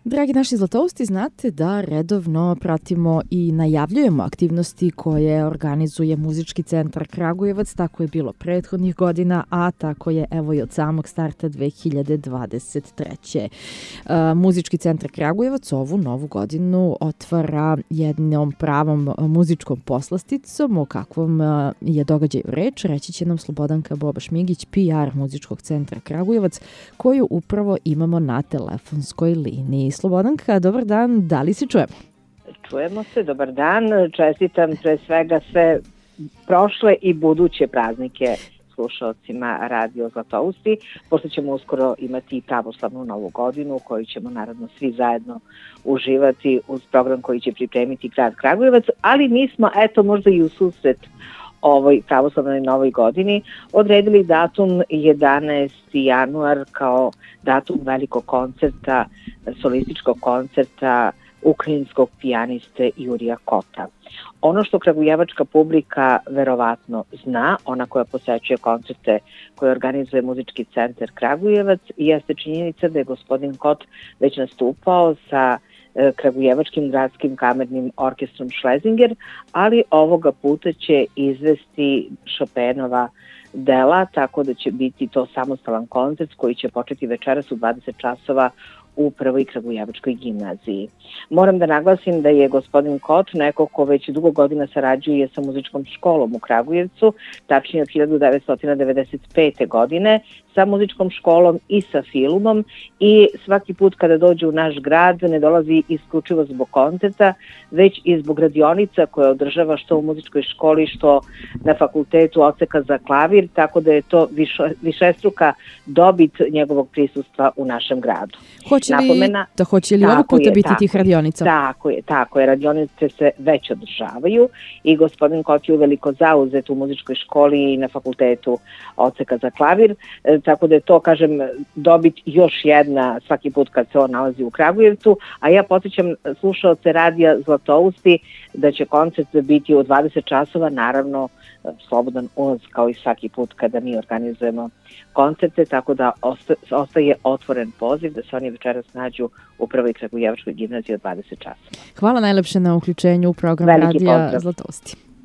Dragi naši Zlatousti, znate da redovno pratimo i najavljujemo aktivnosti koje organizuje Muzički centar Kragujevac. Tako je bilo prethodnih godina, a tako je evo i od samog starta 2023. Muzički centar Kragujevac ovu novu godinu otvara jednom pravom muzičkom poslasticom. O kakvom je događaju reč, reći će nam Slobodanka Boba-Šmigić, PR Muzičkog centra Kragujevac, koju upravo imamo na telefonskoj liniji. Slobodanka, dobar dan, da li se čujemo? Čujemo se, dobar dan. Čestitam pre svega sve prošle i buduće praznike slušalcima Radio Zlatousti, pošto ćemo uskoro imati i pravoslavnu novu godinu koju ćemo naravno svi zajedno uživati uz program koji će pripremiti grad Kragujevac, ali mi smo eto možda i u susret ovoj pravoslavnoj novoj godini odredili datum 11. januar kao datum velikog koncerta, solističkog koncerta ukrajinskog pijaniste Jurija Kota. Ono što kragujevačka publika verovatno zna, ona koja posećuje koncerte koje organizuje Muzički centar Kragujevac, jeste činjenica da je gospodin Kot već nastupao sa Kragujevačkim gradskim kamernim orkestrom Schlesinger, ali ovoga puta će izvesti Chopinova dela, tako da će biti to samostalan koncert koji će početi večeras u 20 časova u Prvoj Kragujevačkoj gimnaziji. Moram da naglasim da je gospodin Kot neko ko već dugo godina sarađuje sa muzičkom školom u Kragujevcu, tačnije od 1995. godine, sa muzičkom školom i sa filmom, i svaki put kada dođe u naš grad ne dolazi isključivo zbog koncerta, već i zbog radionica koje održava što u muzičkoj školi, što na fakultetu odseka za klavir, tako da je to višestruka dobit njegovog prisustva u našem gradu. Hoće li ovog puta biti tih radionica? Tako je, radionice se već održavaju i gospodin Kot je uveliko zauzet u muzičkoj školi i na fakultetu odseka za klavir, tako da je to, kažem, dobit još jedna svaki put kad se on nalazi u Kragujevcu, a ja podsjećam slušaoce Radija Zlatousti da će koncert biti u 20 časova, naravno slobodan ulaz kao i svaki put kada mi organizujemo koncerte, tako da ostaje otvoren poziv da se oni večeras nađu u Prvoj Kragujevačkoj gimnaziji od 20 časova. Hvala najlepše na uključenju u program Radija Zlatousti.